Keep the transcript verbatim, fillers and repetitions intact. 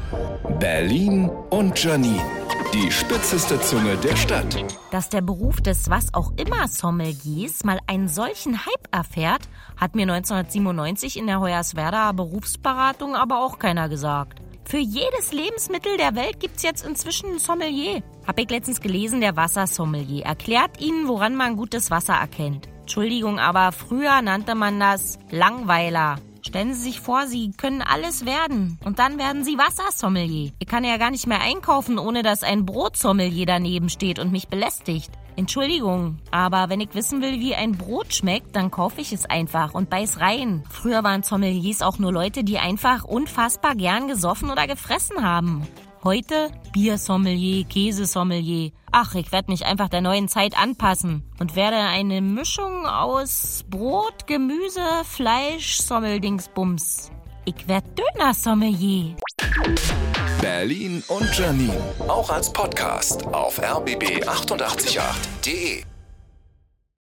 Berlin und Janine, die spitzeste Zunge der Stadt. Dass der Beruf des was auch immer Sommeliers mal einen solchen Hype erfährt, hat mir neunzehnhundertsiebenundneunzig in der Hoyerswerda Berufsberatung aber auch keiner gesagt. Für jedes Lebensmittel der Welt gibt's jetzt inzwischen ein Sommelier. Hab ich letztens gelesen, der Wassersommelier erklärt Ihnen, woran man gutes Wasser erkennt. Entschuldigung, aber früher nannte man das Langweiler. Stellen Sie sich vor, Sie können alles werden und dann werden Sie Wassersommelier. Ich kann ja gar nicht mehr einkaufen, ohne dass ein Brotsommelier daneben steht und mich belästigt. Entschuldigung, aber wenn ich wissen will, wie ein Brot schmeckt, dann kaufe ich es einfach und beiß rein. Früher waren Sommeliers auch nur Leute, die einfach unfassbar gern gesoffen oder gefressen haben. Heute Biersommelier, Käsesommelier. Ach, ich werde mich einfach der neuen Zeit anpassen und werde eine Mischung aus Brot, Gemüse, Fleisch, Sommeldingsbums. Ich werde Dönersommelier. Berlin und Janine, auch als Podcast auf r b b acht acht acht punkt de.